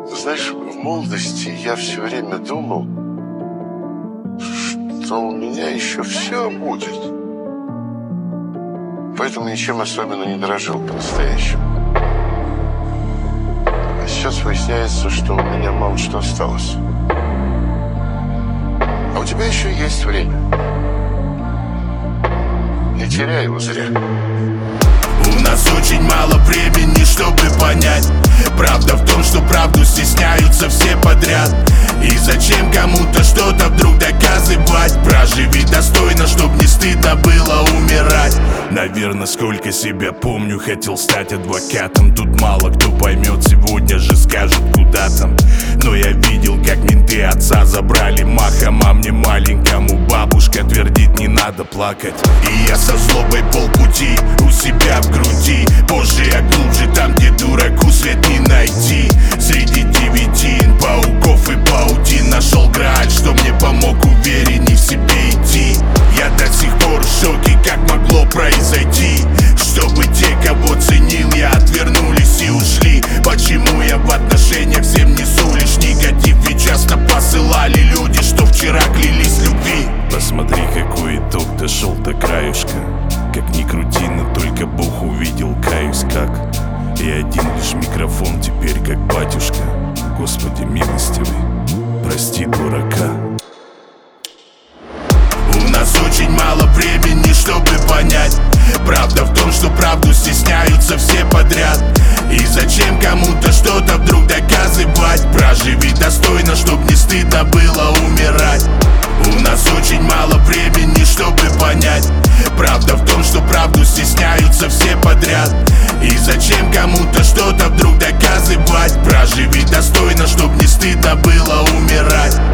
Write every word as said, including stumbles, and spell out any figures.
Знаешь, в молодости я все время думал, что у меня еще все будет. Поэтому ничем особенно не дорожил по-настоящему. А сейчас выясняется, что у меня мало что осталось. А у тебя еще есть время. Не теряй его зря. У нас очень мало времени, чтобы понять. Правда в том, что правду стесняются все подряд. И зачем кому-то что-то вдруг доказывать? Проживи достойно, чтоб не стыдно было умирать. Наверное, сколько себя помню, хотел стать адвокатом. Тут мало кто поймет, сегодня же скажут куда там. Но я видел, как менты отца забрали махом. А мне маленькому бабушка твердит, не надо плакать. И я со злобой полпути у себя в груди. Позже я глубже там, где дураку свет не найти. Среди девятин, пауков и паутин нашел грааль, что мне помог уверенней в себе идти. Я до сих пор в шоке, как могло произойти, чтобы те, кого ценил я, отвернулись и ушли. Почему я в отношениях всем несу лишь негатив? Ведь часто посылали люди, что вчера клялись любви. Посмотри, какой итог дошел до краюшка. Как ни крути, но только Бог увидел, каюсь как. И один лишь микрофон теперь как батюшка. Господи милостивый, прости дурака. У нас очень мало времени, чтобы понять. Правда в том, что правду стесняются все подряд. И зачем кому-то что-то вдруг доказывать? Проживи достойно, чтоб не стыдно было умирать. У нас очень мало времени, чтобы понять. Правда в том, что правду стесняются все подряд. И зачем кому-то что-то вдруг доказывать? Проживи достойно, чтоб не стыдно было умирать.